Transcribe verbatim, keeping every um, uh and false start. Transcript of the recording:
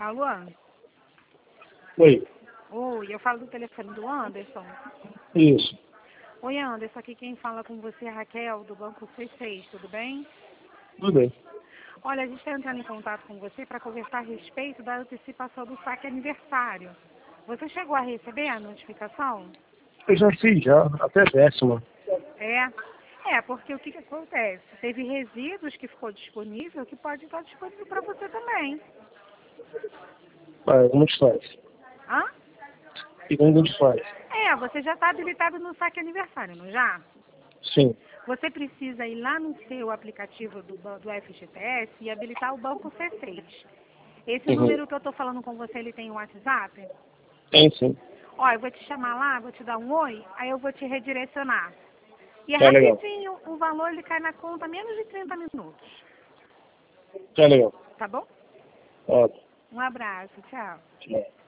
Alô? Oi. Oi, eu falo do telefone do Anderson. Isso. Oi, Anderson, aqui quem fala com você é a Raquel, do Banco C seis, tudo bem? Tudo bem. Olha, a gente está entrando em contato com você para conversar a respeito da antecipação do saque aniversário. Você chegou a receber a notificação? Eu já fiz, já. Até décima. É. É, porque o que, que acontece? Teve resíduos que ficou disponível que pode estar disponível para você também. Vai, como a gente faz? Hã? E como a gente faz? É, você já está habilitado no saque aniversário, não já? Sim. Você precisa ir lá no seu aplicativo do, ban- do F G T S e habilitar o banco C seis. Esse Uhum. número que eu estou falando com você, ele tem um WhatsApp? Tem sim. Ó, eu vou te chamar lá, vou te dar um oi, aí eu vou te redirecionar. E é Tá legal. rapidinho, o valor ele cai na conta menos de trinta minutos. Tá legal. Tá bom? Ótimo. Um abraço, tchau. Tchau.